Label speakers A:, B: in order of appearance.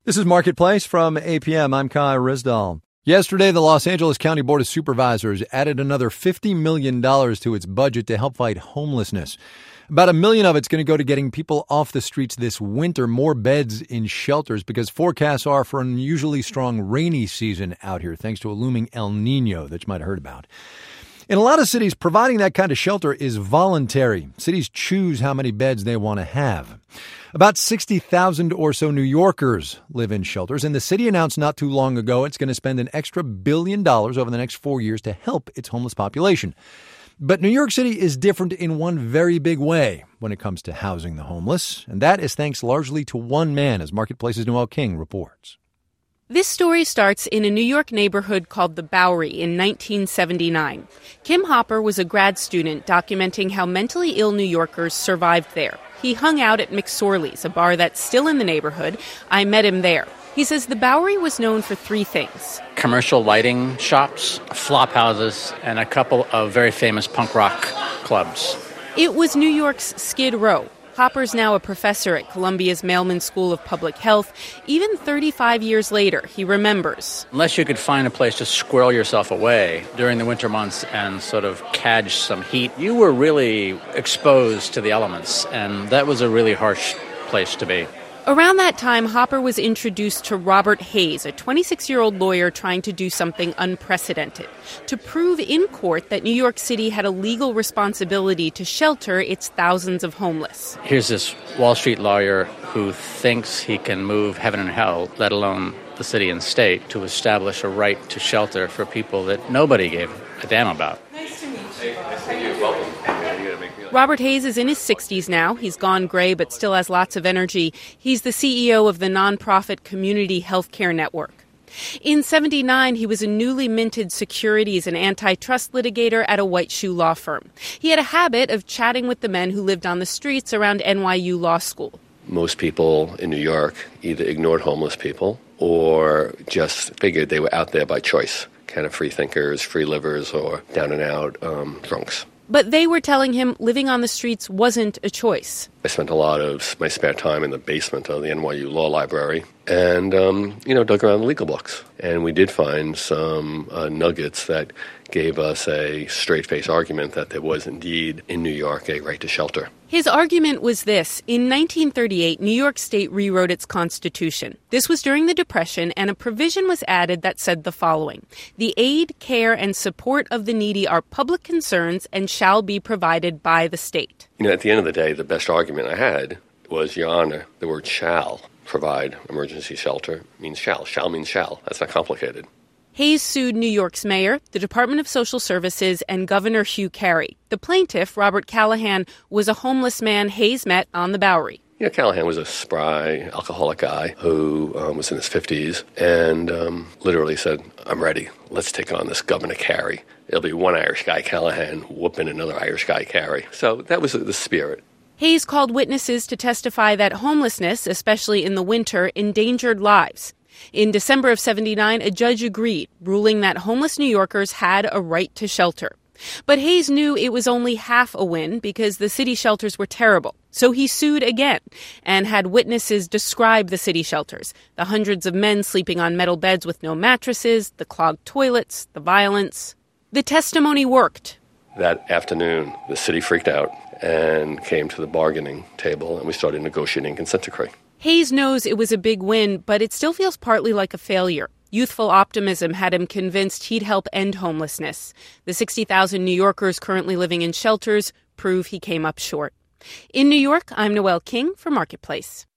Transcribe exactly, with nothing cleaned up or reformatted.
A: This is Marketplace from A P M. I'm Kai Rizdal. Yesterday, the Los Angeles County Board of Supervisors added another fifty million dollars to its budget to help fight homelessness. About a million of it's going to go to getting people off the streets this winter, more beds in shelters, because forecasts are for an unusually strong rainy season out here, thanks to a looming El Nino that you might have heard about. In a lot of cities, providing that kind of shelter is voluntary. Cities choose how many beds they want to have. About sixty thousand or so New Yorkers live in shelters, and the city announced not too long ago it's going to spend an extra billion dollars over the next four years to help its homeless population. But New York City is different in one very big way when it comes to housing the homeless, and that is thanks largely to one man, as Marketplace's Noel King reports.
B: This story starts in a New York neighborhood called the Bowery in nineteen seventy-nine. Kim Hopper was a grad student documenting how mentally ill New Yorkers survived there. He hung out at McSorley's, a bar that's still in the neighborhood. I met him there. He says the Bowery was known for three things:
C: commercial lighting shops, flop houses, and a couple of very famous punk rock clubs.
B: It was New York's Skid Row. Hopper's now a professor at Columbia's Mailman School of Public Health. Even thirty-five years later, he remembers.
C: Unless you could find a place to squirrel yourself away during the winter months and sort of catch some heat, you were really exposed to the elements, and that was a really harsh place to be.
B: Around that time, Hopper was introduced to Robert Hayes, a twenty-six-year-old lawyer trying to do something unprecedented, to prove in court that New York City had a legal responsibility to shelter its thousands of homeless.
C: Here's this Wall Street lawyer who thinks he can move heaven and hell, let alone the city and state, to establish a right to shelter for people that nobody gave a damn about.
B: Nice to meet you. Hey, you're welcome. Robert Hayes is in his sixties now. He's gone gray but still has lots of energy. He's the C E O of the nonprofit Community Healthcare Network. In seventy-nine, he was a newly minted securities and antitrust litigator at a white shoe law firm. He had a habit of chatting with the men who lived on the streets around N Y U Law School.
D: Most people in New York either ignored homeless people or just figured they were out there by choice, kind of free thinkers, free livers, or down-and-out um, drunks.
B: But they were telling him living on the streets wasn't a choice.
D: I spent a lot of my spare time in the basement of the N Y U Law Library and, um, you know, dug around the legal books. And we did find some uh, nuggets that gave us a straight-face argument that there was indeed in New York a right to shelter.
B: His argument was this. In nineteen thirty-eight, New York State rewrote its constitution. This was during the Depression, and a provision was added that said the following: the aid, care, and support of the needy are public concerns and shall be provided by the state.
D: You know, at the end of the day, the best argument I had was, Your Honor, the word shall provide emergency shelter means shall. Shall means shall. That's not complicated.
B: Hayes sued New York's mayor, the Department of Social Services, and Governor Hugh Carey. The plaintiff, Robert Callahan, was a homeless man Hayes met on the Bowery.
D: You know, Callahan was a spry, alcoholic guy who um, was in his fifties and um, literally said, I'm ready. Let's take on this Governor Carey. It'll be one Irish guy, Callahan, whooping another Irish guy, Carey. So that was the spirit.
B: Hayes called witnesses to testify that homelessness, especially in the winter, endangered lives. In December of seventy-nine, a judge agreed, ruling that homeless New Yorkers had a right to shelter. But Hayes knew it was only half a win because the city shelters were terrible. So he sued again and had witnesses describe the city shelters: the hundreds of men sleeping on metal beds with no mattresses, the clogged toilets, the violence. The testimony worked.
D: That afternoon, the city freaked out and came to the bargaining table, and we started negotiating consent decree.
B: Hayes knows it was a big win, but it still feels partly like a failure. Youthful optimism had him convinced he'd help end homelessness. The sixty thousand New Yorkers currently living in shelters prove he came up short. In New York, I'm Noel King for Marketplace.